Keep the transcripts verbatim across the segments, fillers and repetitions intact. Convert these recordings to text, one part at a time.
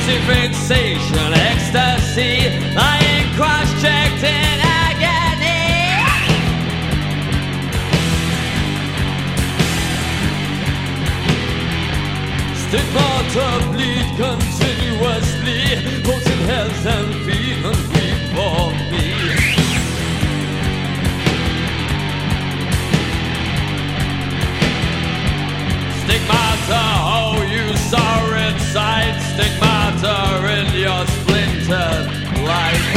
Crazy fixation, ecstasy, lying cross-checked in agony. Stigma to bleed continuously, potent heads and feet and weep for me. Stigmata, oh you saw it sight, stigmata in your splintered life.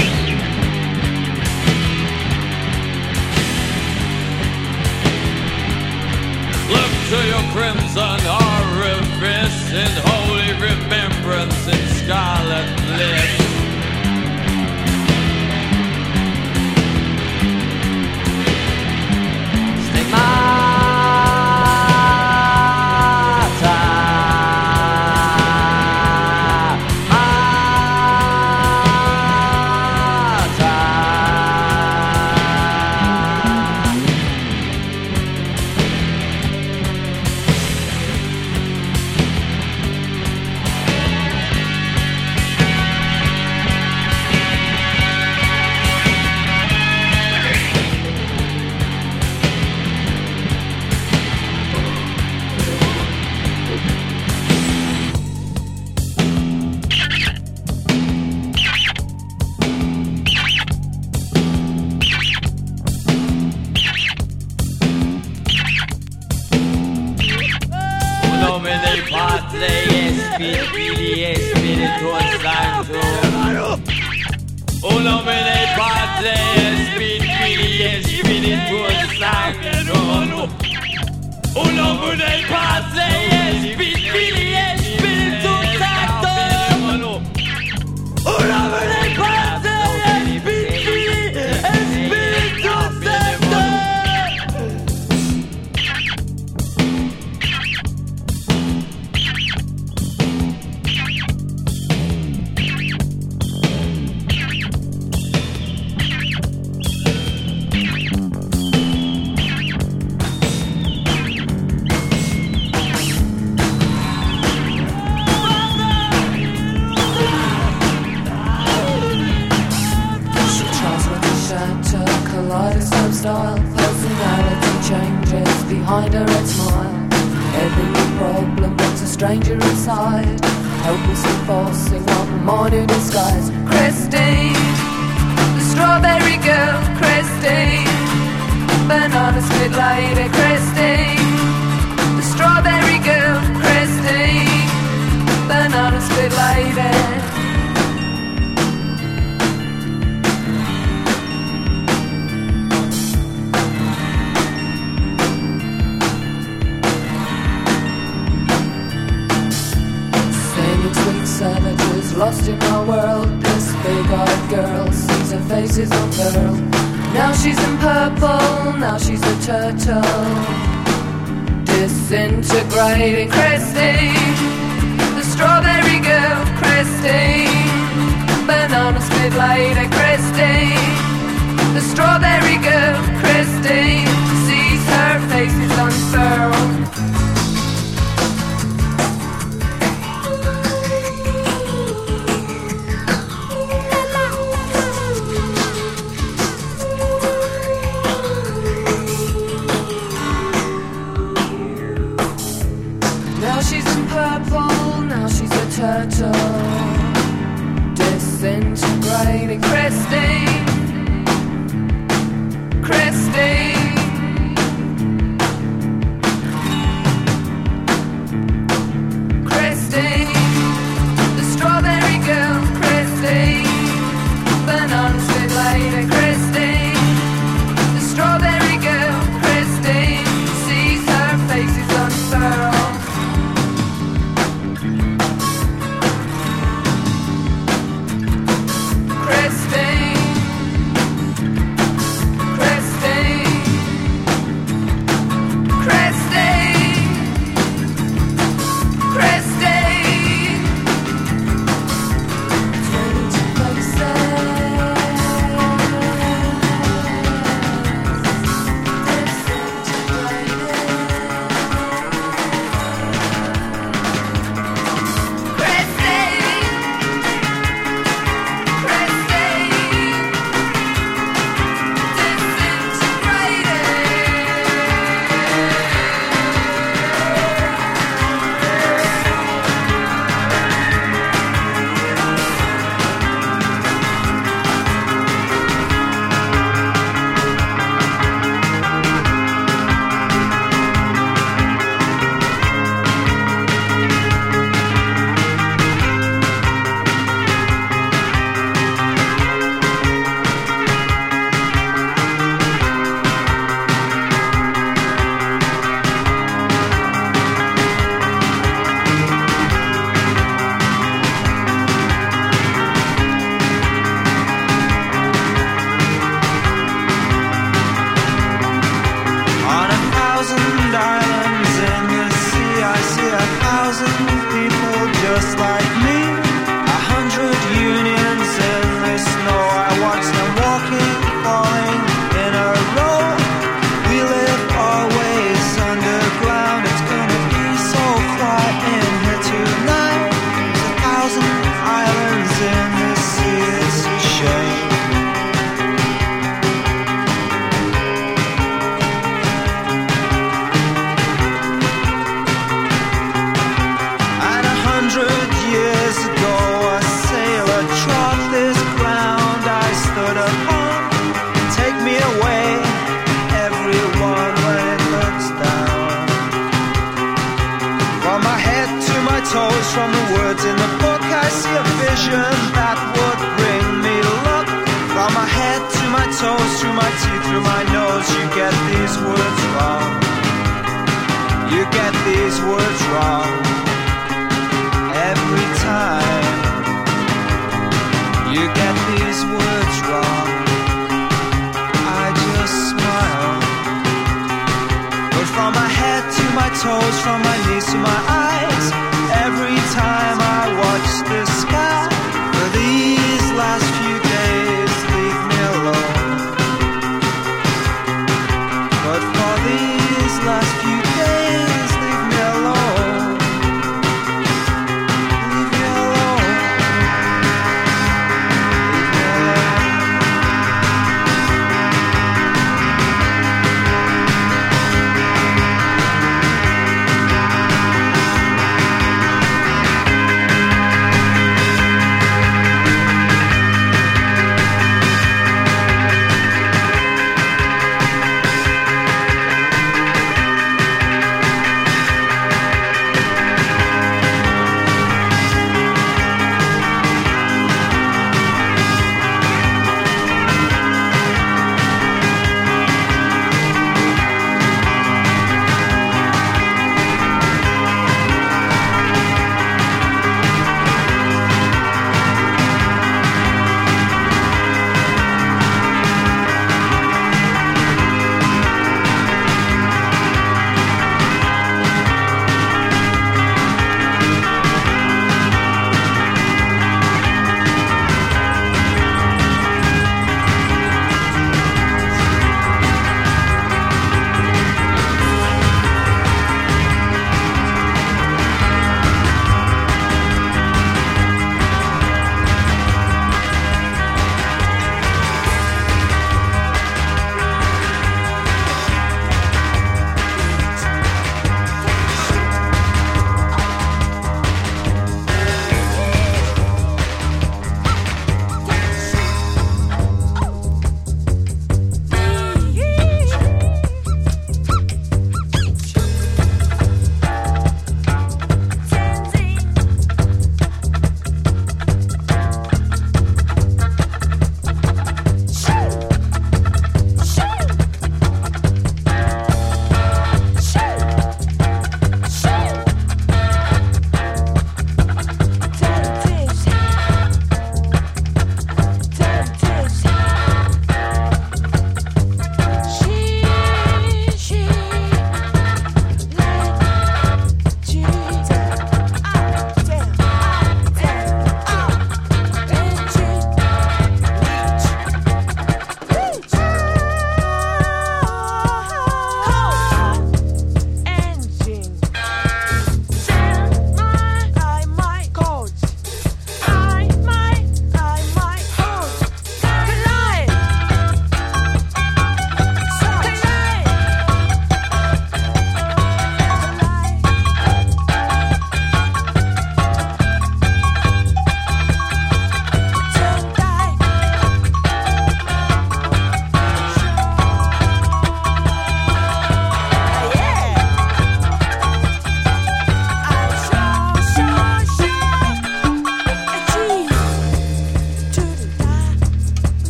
Look to your crimson orifice in holy remembrance in scarlet bliss. Stigmata. Un nomine Patri et Filii et Spiritus Sanctus. Un nomine Patri et Filii et Spiritus Sanctus. Un nomine Patri et Filii et Spiritus Sanctus. Style, personality changes behind her red smile. Every new problem brings a stranger inside, helplessly forcing one more new disguise. Christine, the strawberry girl, Christine, banana split lady, Christine, the strawberry girl, Christine, banana split lady. Savages lost in our world. This big-eyed girl sees her face is unfurled. Now she's in purple, now she's a turtle, disintegrating. Christine, the strawberry girl, Christine, banana split lady, Christine, the strawberry girl, Christine, sees her face is unfurled. Turtle, disintegrating. Christine, Christine, Christine, the strawberry girl, Christine, banana split lady, Christine, the strawberry girl, Christine, sees her face is unfurled. Christine, my toes from the words in the book. I see a vision that would bring me luck. From my head to my toes, through my teeth, through my nose. You get these words wrong. You get these words wrong every time. You get these words wrong. I just smile. But from my head to my toes, from my knees to my eyes, every time I watch the sky, for these last few days, leave me alone. But for these last few days, leave me alone. Leave me alone. Leave me alone.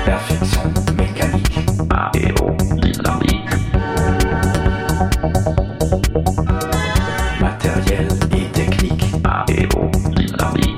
Perfection mécanique, aérodynamique. Matériel et technique, aérodynamique.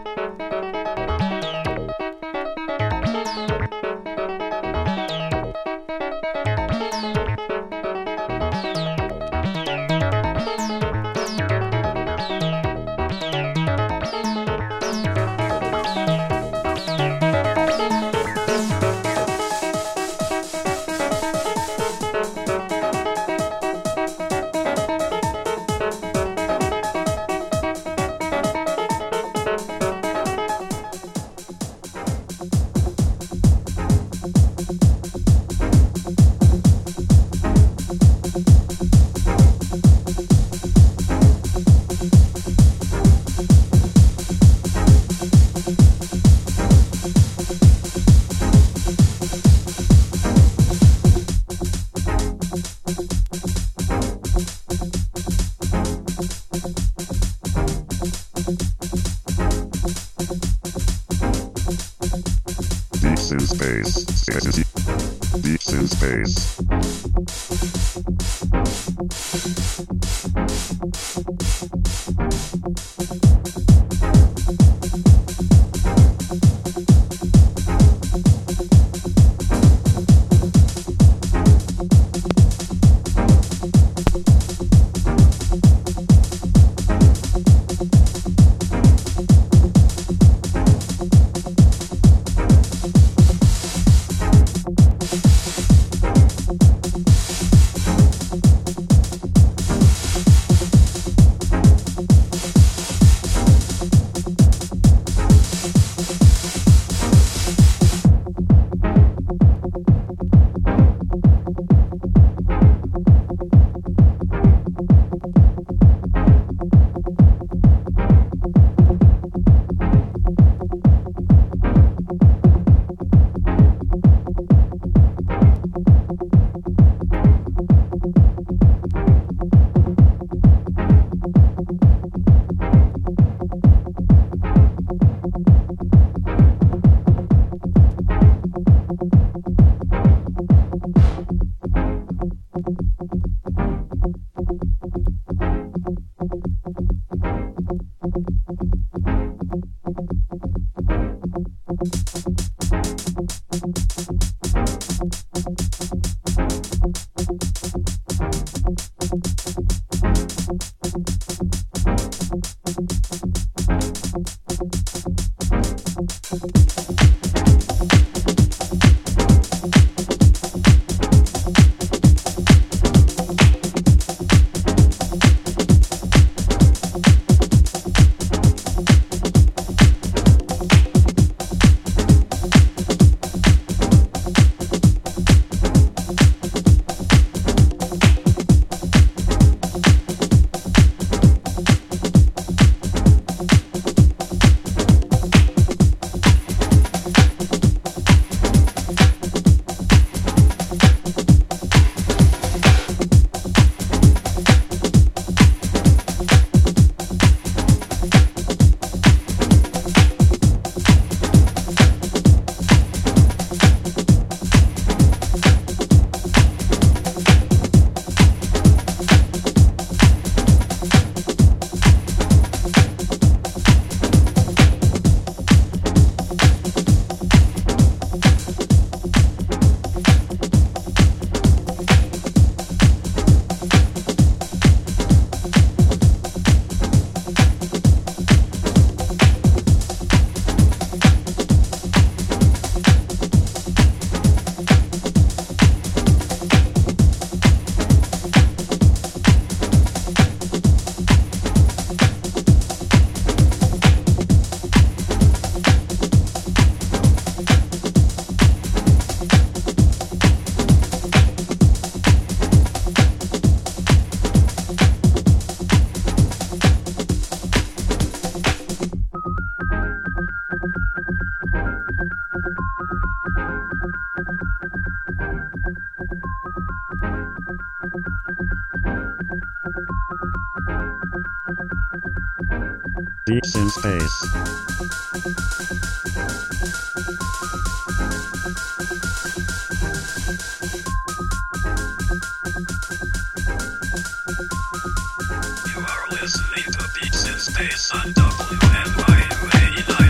Deep in space. Deep in space. Deep in space. You are listening to Deep in Space on W M I U A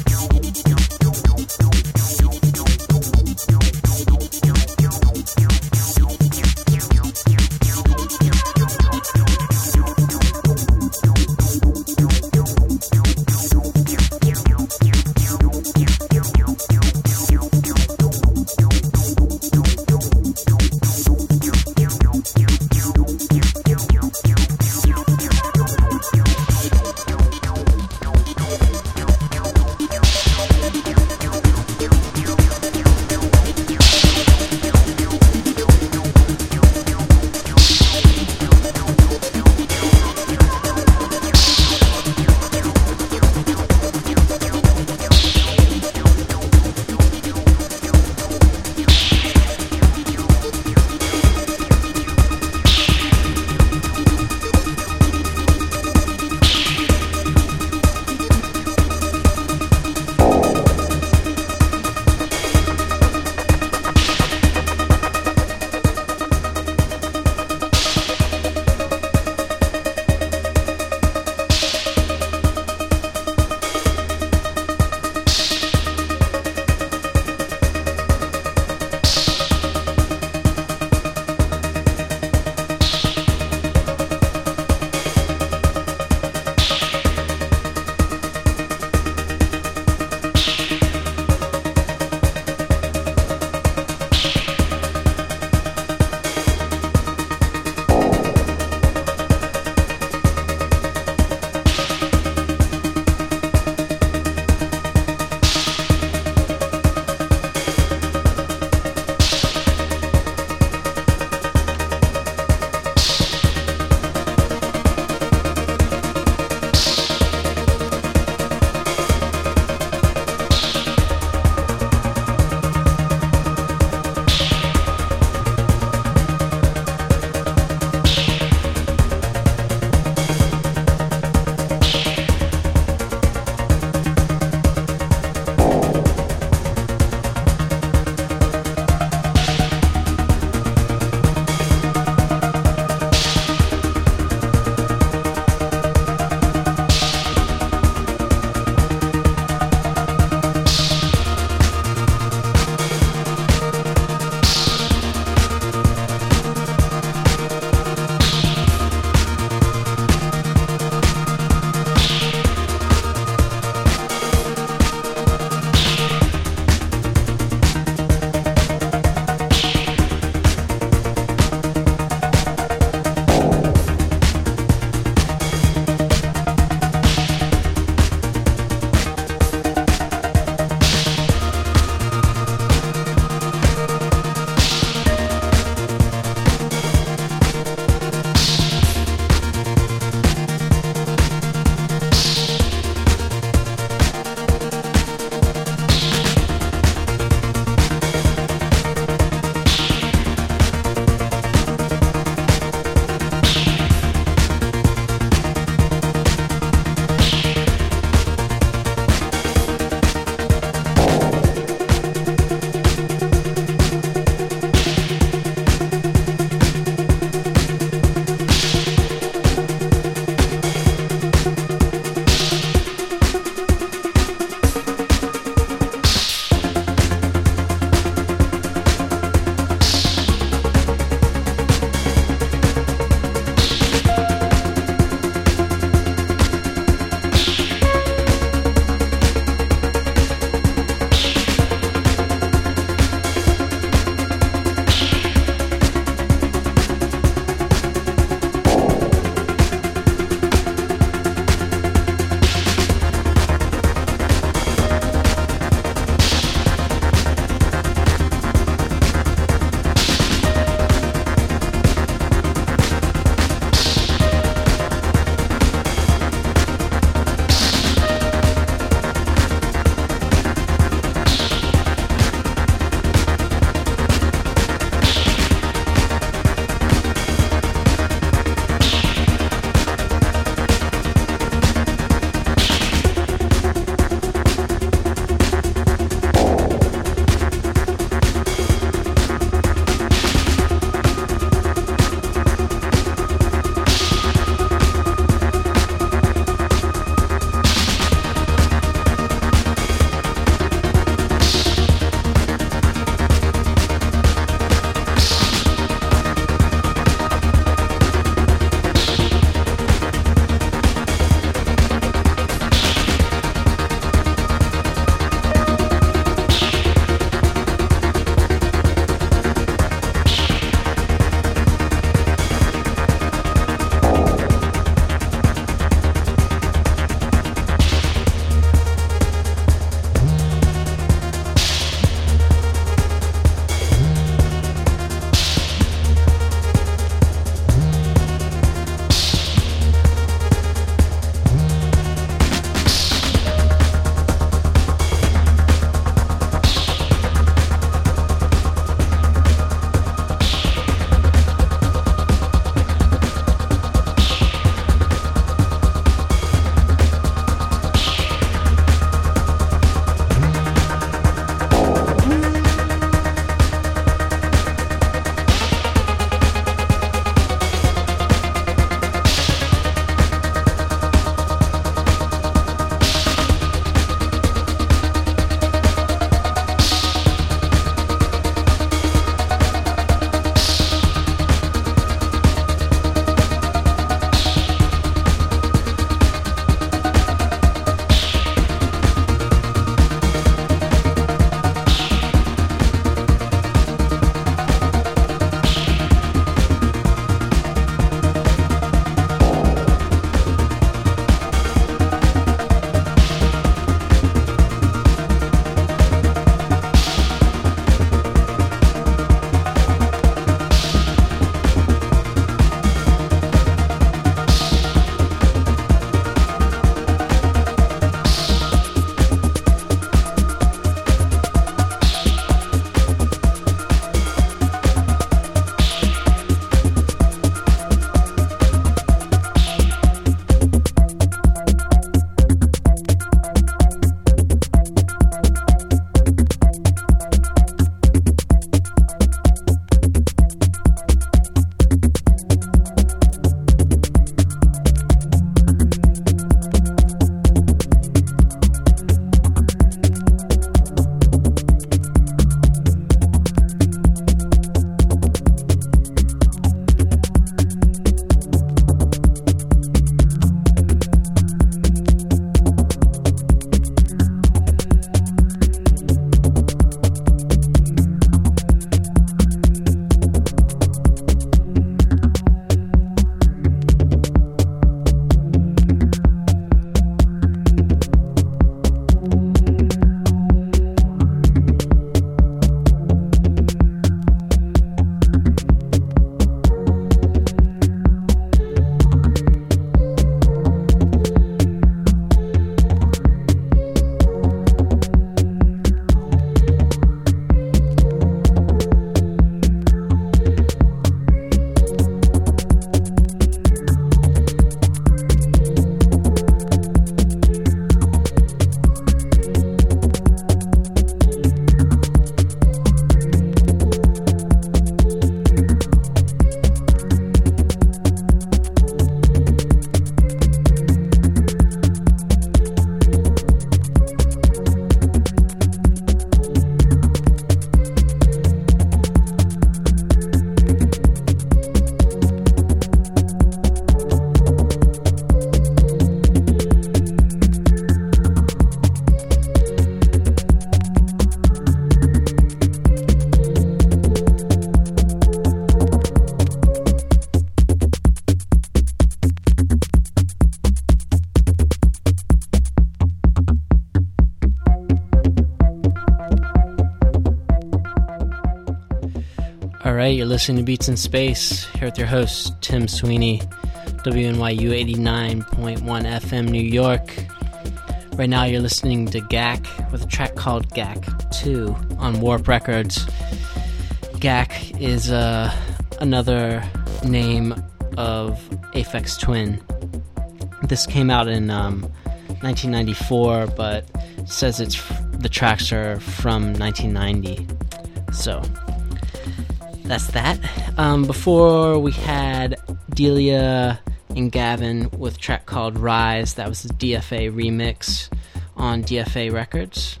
Alright, you're listening to Beats in Space, here with your host, Tim Sweeney, W N Y U eighty-nine point one F M, New York. Right now you're listening to G A C with a track called G A C two on Warp Records. G A C is uh, another name of Aphex Twin. This came out in um, nineteen ninety-four, but says it's f- the tracks are from nineteen ninety. So that's that. Um, before we had Delia and Gavin with a track called Rise. That was the D F A remix on D F A Records.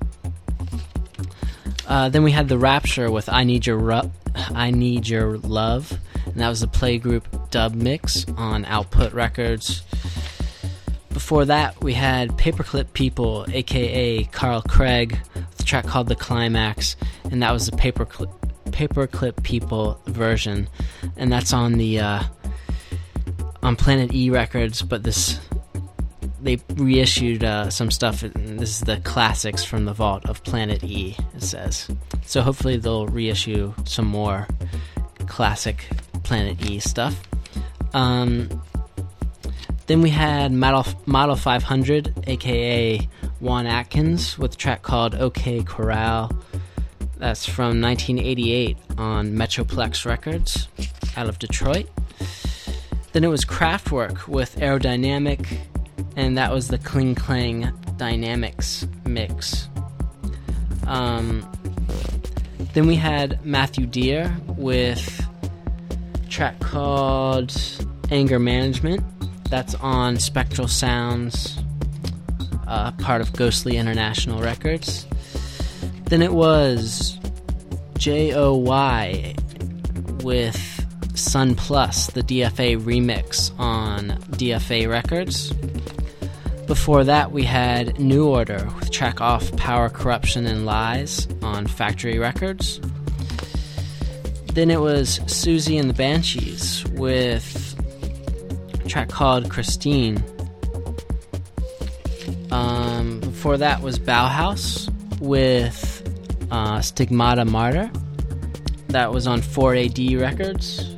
Uh, then we had The Rapture with I Need Your Ru- I Need Your Love, and that was the Playgroup dub mix on Output Records. Before that, we had Paperclip People, aka Carl Craig, with a track called The Climax, and that was the Paperclip Paperclip People version, and that's on the uh, on Planet E Records. But this they reissued uh, some stuff. This is the classics from the vault of Planet E, it says. So hopefully they'll reissue some more classic Planet E stuff. Um, then we had Model, Model five hundred, aka Juan Atkins, with a track called OK Corral. That's from nineteen eighty-eight on Metroplex Records out of Detroit. Then it was Kraftwerk with Aerodynamic, and that was the Kling Klang Dynamics mix. Um, then we had Matthew Deere with a track called Anger Management. That's on Spectral Sounds, uh, part of Ghostly International Records. Then it was J O Y with Sun Plus, the D F A remix on D F A Records. Before that, we had New Order with track off Power, Corruption, and Lies on Factory Records. Then it was Susie and the Banshees with a track called Christine. Um, before that was Bauhaus with uh, Stigmata Martyr. That was on four A D Records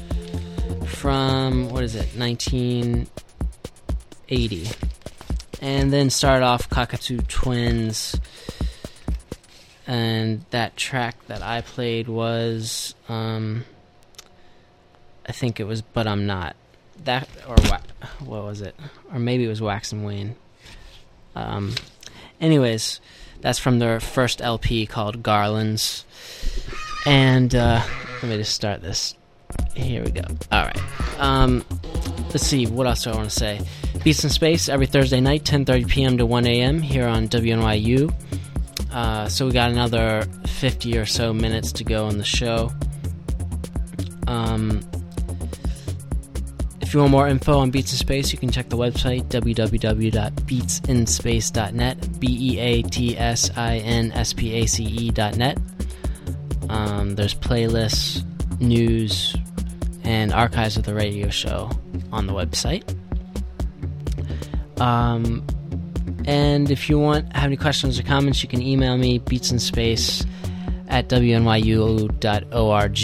from, what is it, nineteen eighty. And then started off Cockatoo Twins, and that track that I played was, um, I think it was But I'm Not. That, or what was it? Or maybe it was Wax and Wane. Um, anyways, that's from their first L P called Garlands. And uh, let me just start this. Here we go. Alright. Um, let's see, what else do I want to say? Beats in Space every Thursday night, ten thirty p.m. to one a.m. here on W N Y U. Uh, so we got another fifty or so minutes to go on the show. Um... If you want more info on Beats in Space, you can check the website w w w dot beats in space dot net, B E A T S I N S P A C E dot net. Um, there's playlists, news, and archives of the radio show on the website. Um, and if you want have any questions or comments, you can email me, beatsinspace at w n y u dot org,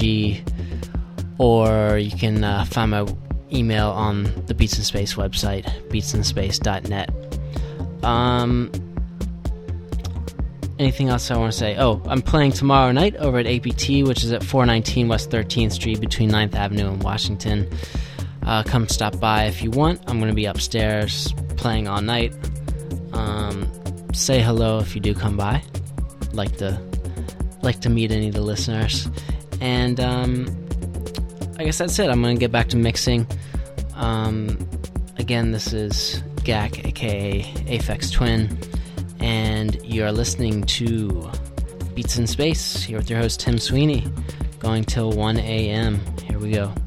or you can uh, find my email on the Beats in Space website, beats in space dot net. Um, anything else I want to say? Oh, I'm playing tomorrow night over at A P T, which is at four nineteen West thirteenth Street between ninth Avenue and Washington. Uh, come stop by if you want. I'm going to be upstairs playing all night. Um, say hello if you do come by. Like to, like to meet any of the listeners. And, um... I guess that's it. I'm going to get back to mixing. Um, again, this is G A C, aka Aphex Twin, and you're listening to Beats in Space here with your host Tim Sweeney, going till one a.m. Here we go.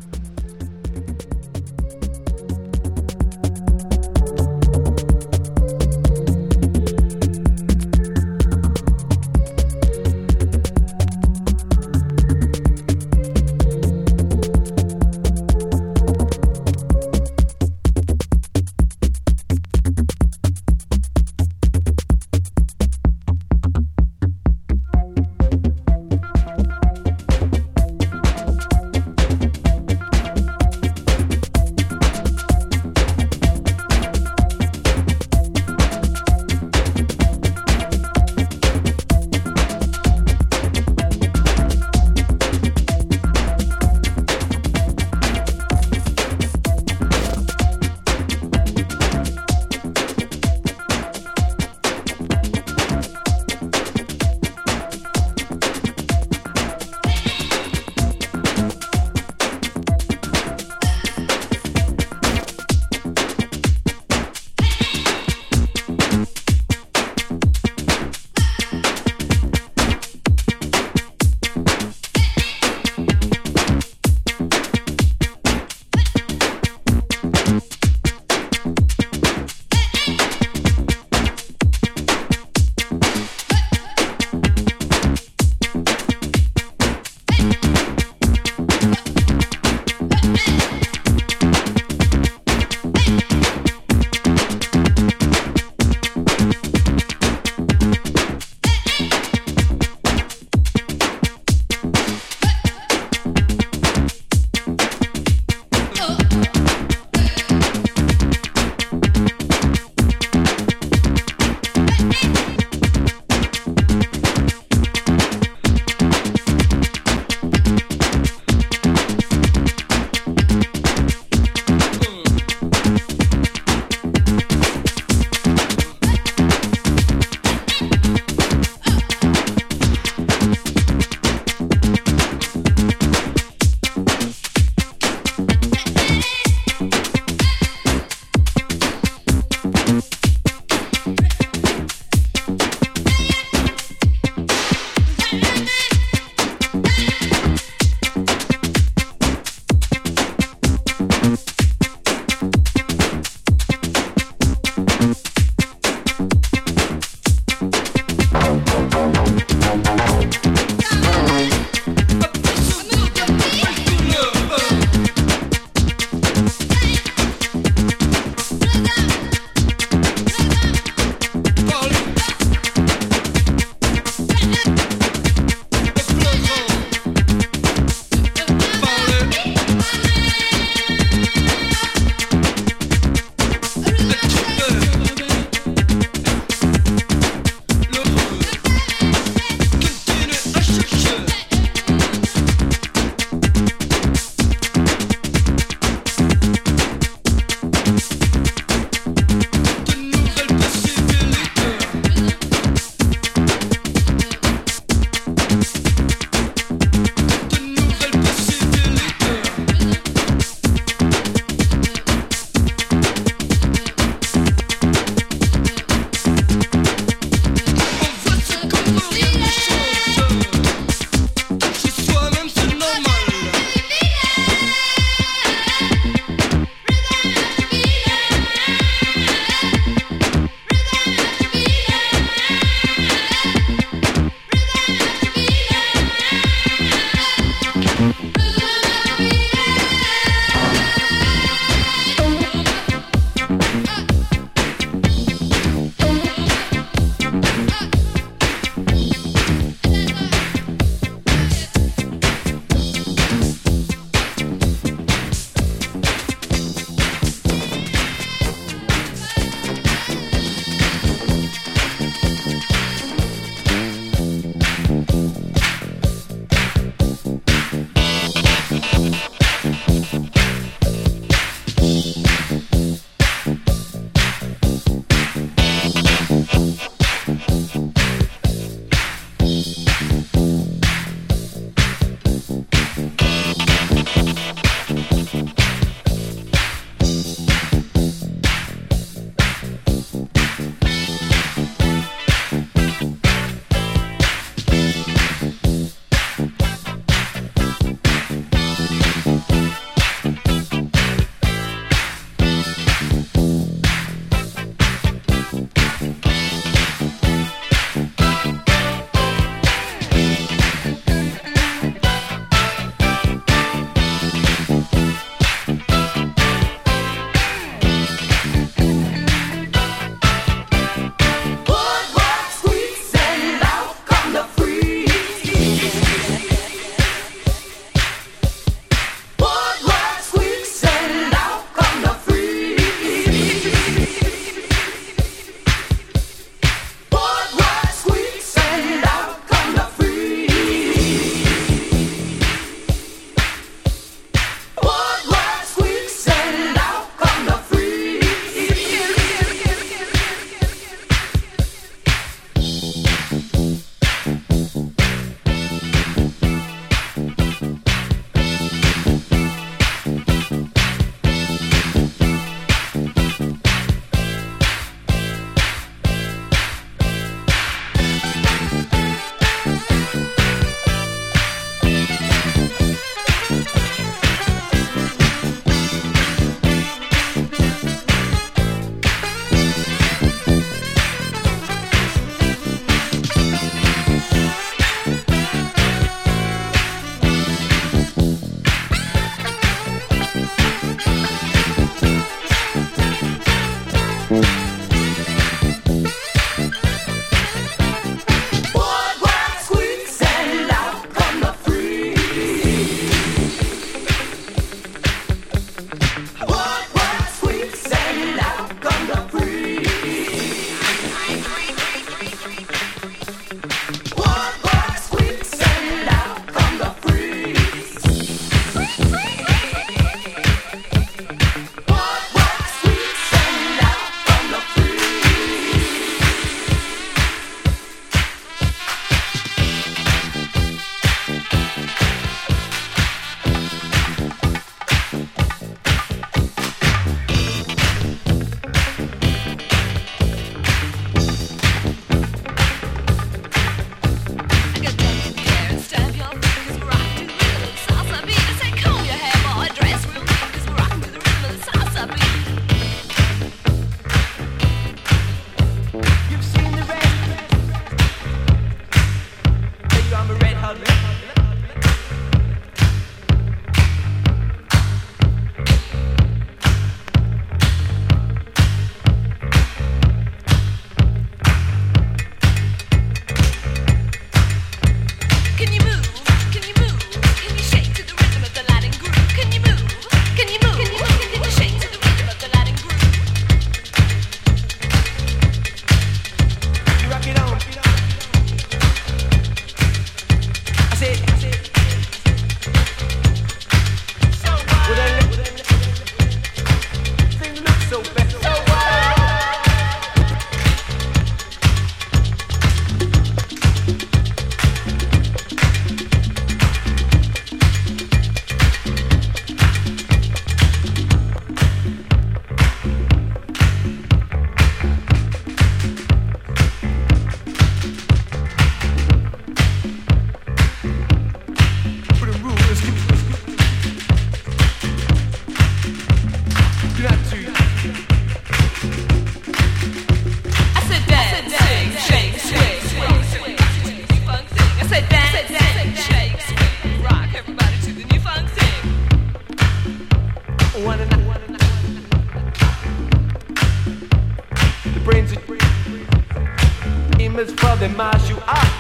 The brains of demons for the mash you up.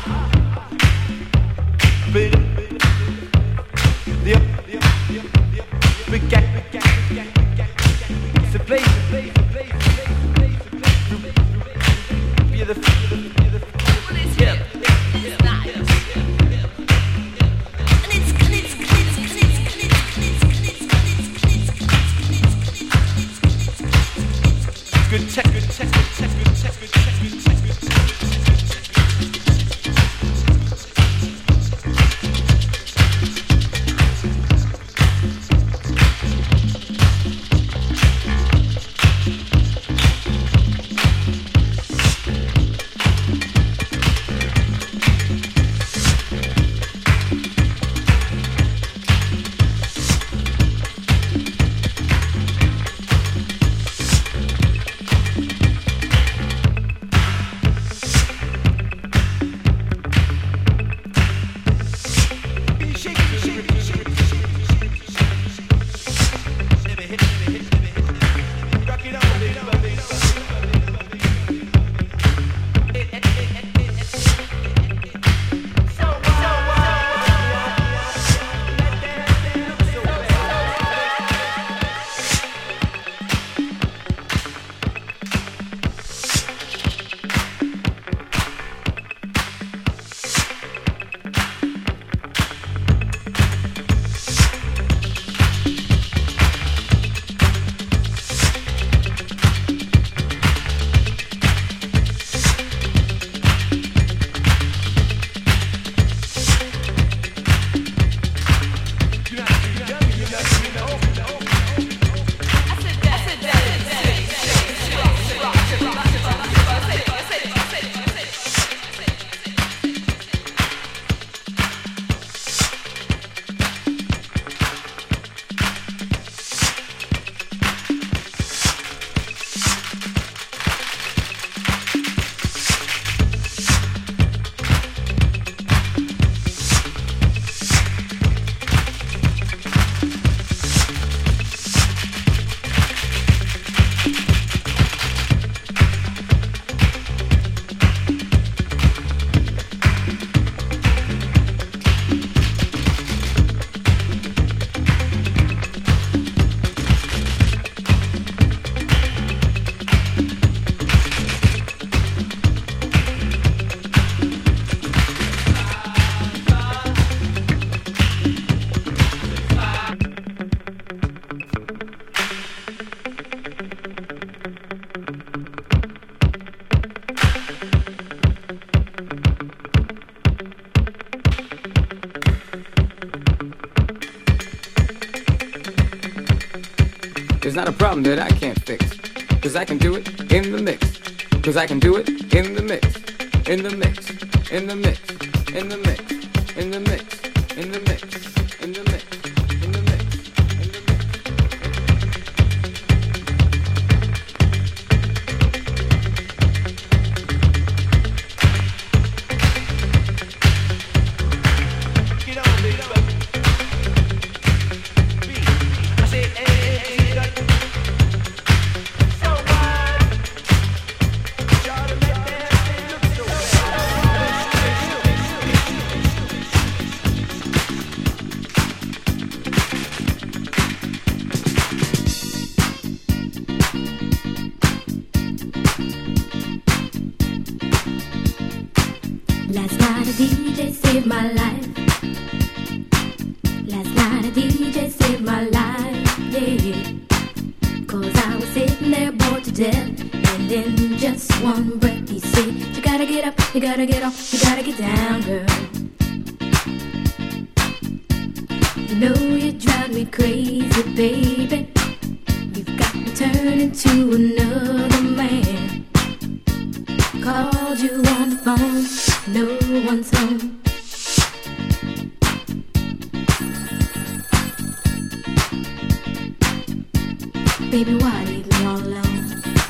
But the big gang, it's a place, a place, a place, a place, a place, a place. Be the, be the, yeah. Good check, good check, good check, good check, good check, good check, good check. There's not a problem that I can't fix, cause I can do it in the mix, cause I can do it in the mix, in the mix, in the mix, in the mix, in the mix, in the mix, in the mix, in the mix, in the mix. Get on, baby. I say, hey, hey, hey. Last night a D J saved my life. Last night a D J saved my life, yeah. Cause I was sitting there bored to death, and in just one breath he said, you gotta get up, you gotta get off, you gotta get down, girl. You know you drive me crazy, baby. You've got me turning to another man. Called you on the phone, no one's home. Baby, why leave me all alone?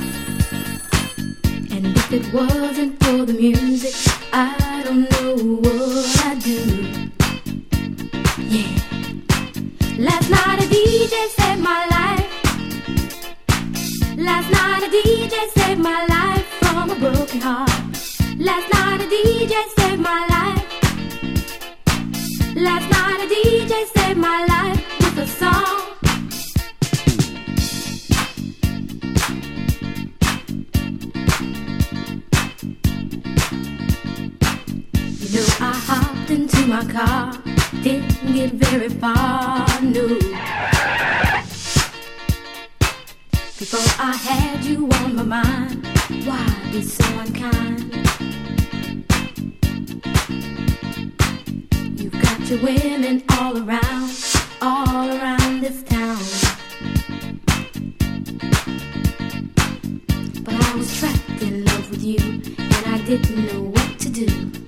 And if it wasn't for the music, I don't know what I'd do. Yeah. Last night a D J saved my life. a D J saved my life from a broken heart. Last night a D J saved my life. Last night a D J saved my life with a song. You know I hopped into my car, didn't get very far, no. Before I had you on my mind, why be so unkind? You've got your women all around, all around this town. But I was trapped in love with you, and I didn't know what to do.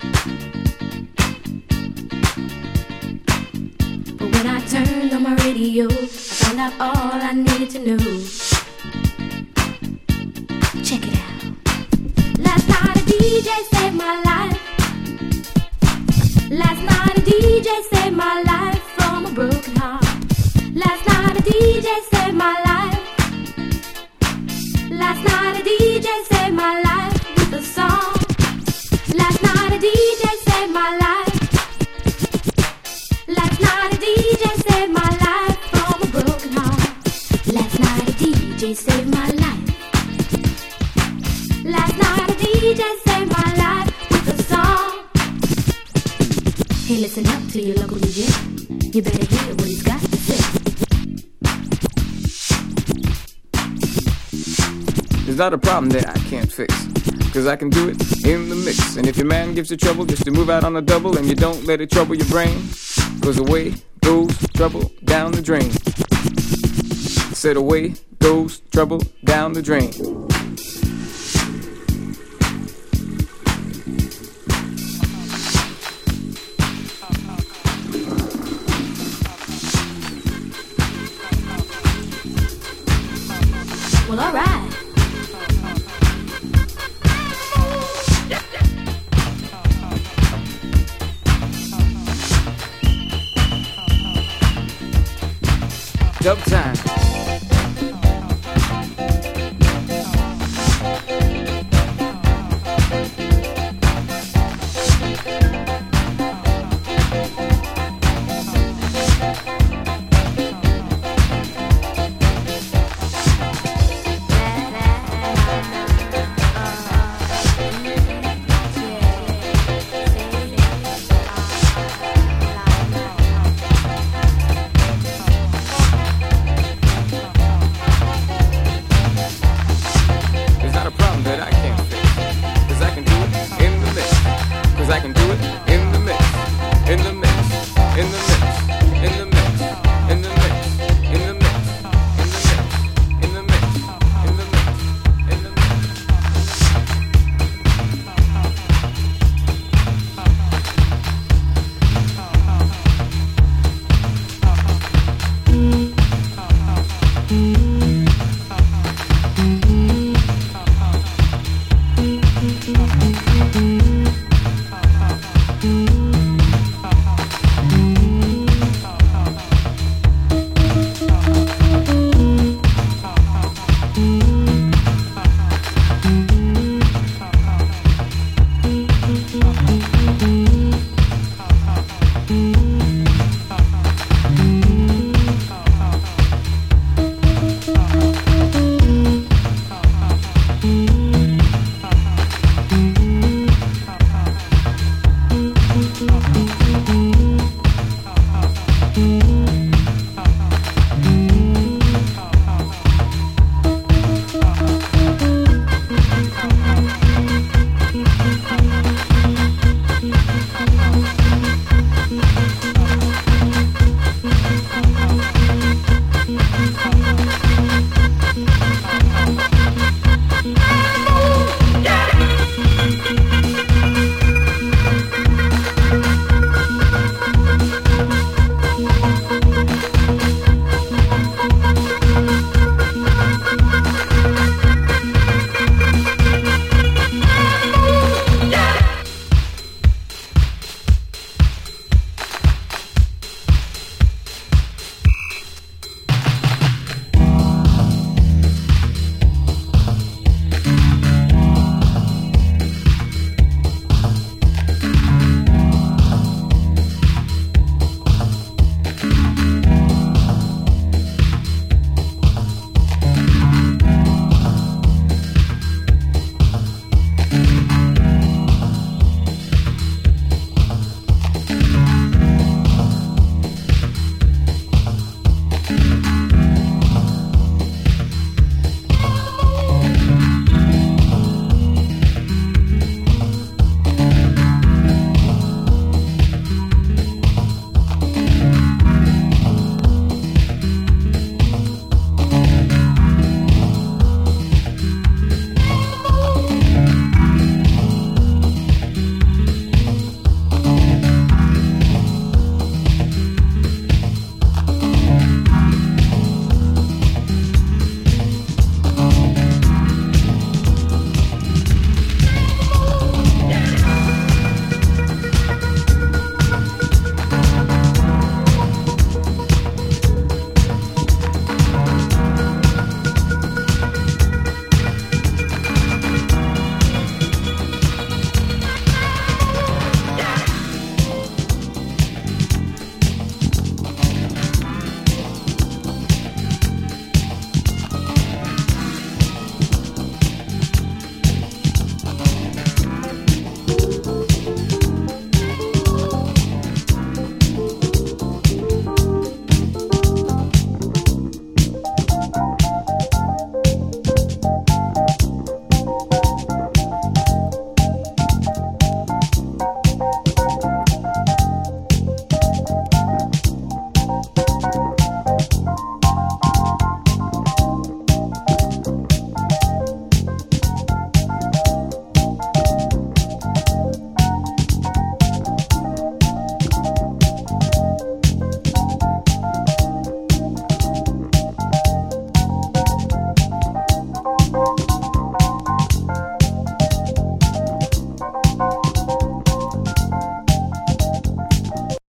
But when I turned on my radio, I found out all I needed to know. Check it out. Last night a D J saved my life. Last night a D J saved my life from a broken heart. Last night a D J saved my life. Last night a D J saved my life with a song. Last night a D J saved my life. Last night a D J saved my life from a broken heart. Last night a D J saved my life. Last night a D J saved my life with a song. Hey, listen up to your local D J. You better hear what he's got to say. There's not a problem that I can't fix, cause I can do it in the mix. And if your man gives you trouble just to move out on a double, and you don't let it trouble your brain, cause away goes trouble down the drain. Said away goes trouble down the drain. Well, alright.